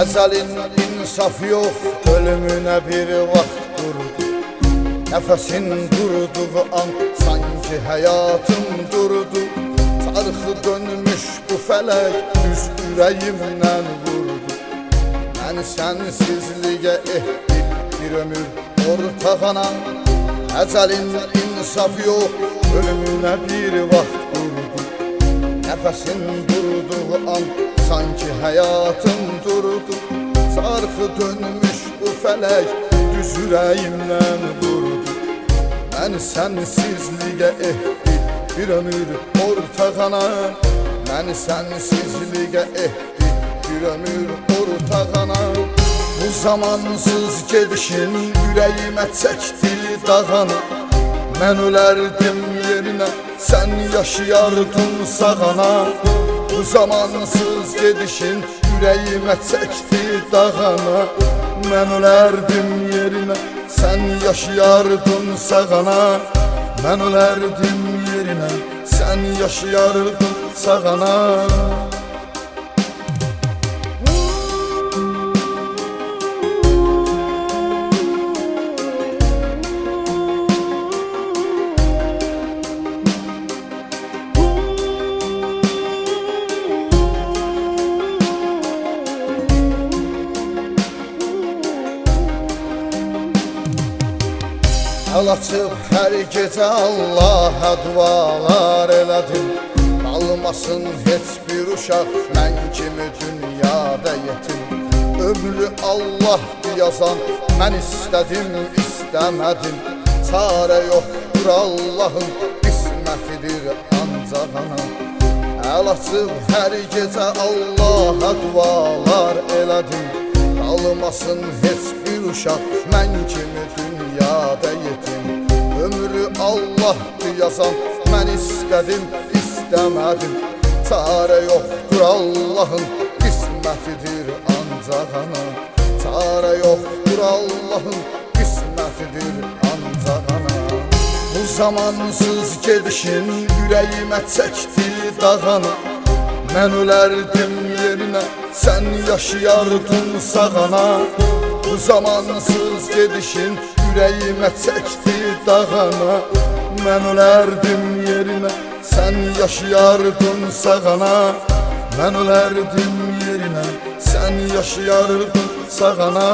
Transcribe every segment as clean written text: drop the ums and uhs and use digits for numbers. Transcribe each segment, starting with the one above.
Əzəlin insaf yox, ölümünə bir vaxt durdu. Nəfəsin durduğu an sanki həyatım durdu. Çarxı dönmüş bu fələk düz ürəyimdən vurdu. Məni sənsizliyə etdi bir ömür ortağana. Əzəlin insaf yox, ölümünə bir vaxt durdu. Nəfəsin durduğu an sanki həyatım durdu. Çarxı dönmüş bu fələk düz ürəyimdən vurdu. Məni sənsizliyə etdi bir ömür ortağana. Məni sənsizliyə etdi bir ömür ortağana. Bu zamansız gedişin ürəyimə çəkdi dağana. Mən ölərdim yerinə, sən yaşayardın sağana. Bu zamansız gedişin ürəyimə çəkdi dağana. Mən ölərdim yerinə, sən yaşayardın sağana. Mən ölərdim yerinə, sən yaşayardın sağana. Əl açıb hər gecə Allaha dualar elədim. Qalmasın heç bir uşaq mən kimi dünyada yetim. Ömrü Allah'dır yazan mən istədim, istəmədim. Çarə yoxdur Allah'ın qismətidir ancaq ana. Əl açıb hər gecə Allaha dualar elədim. Qalmasın heç bir uşaq mən kimi dünyada yetim. Ömrü Allah'dır yazan mən istədim, istəmədim. Çarə yoxdur Allah'ın qismətidir ancaq ana. Çarə yoxdur Allah'ın qismətidir ancaq ana. Bu zamansız gedişin ürəyimə çəkdi dağana. Mən ölərdim yerinə, sən yaşayardın sağana. Bu zamansız gedişin ürəyimə çəkdi dağana. Mən ölərdim yerinə, sən yaşayardın sağana. Mən ölərdim yerinə, sən yaşayardın sağana.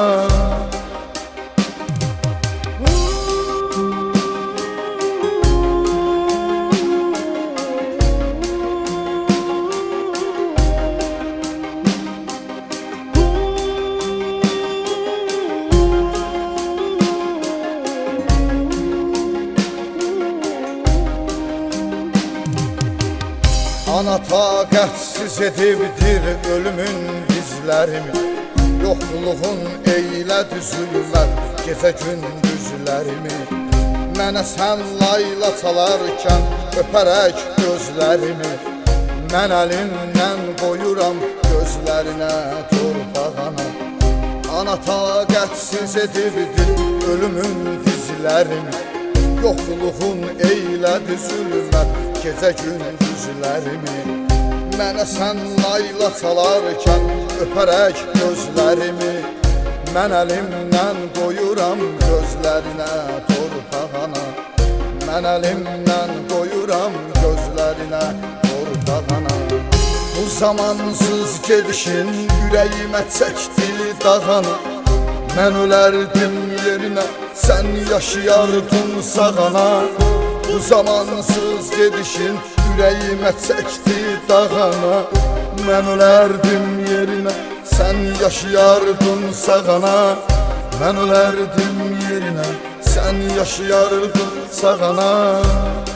Ana taqətsiz edibdir ölümün bizlərimi. Yoxluğun eylədi zülmət gecə gündüzlərimi. Mənə sən layla çalarkən öpərək gözlərimi. Mən əlimdən qoyuram gözlərinə torpağana. Ana taqətsiz edibdir ölümün bizlərimi. Yoxluğun eylədi zülmət gecə gündüzlərimi. Mənə sən layla çalarkən öpərək gözlərimi. Mən əlimdən qoyuram gözlərinə torpağana. Mən əlimdən qoyuram gözlərinə torpağana. Bu zamansız gedişin ürəyimə çəkdi dağana. Mən ölərdim yerinə, sən yaşayardın sağana. Bu zamansız gedişin ürəyimə çəkdi dağana. Mən ölərdim yerinə, sən yaşayardın sağana. Mən ölərdim yerinə, sən yaşayardın sağana.